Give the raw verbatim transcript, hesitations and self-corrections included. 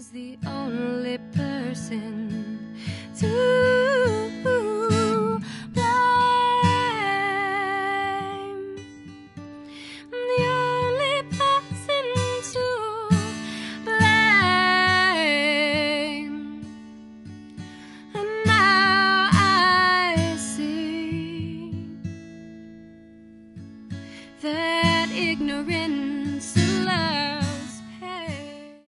was the only person to blame, the only person to blame. And now I see that ignorant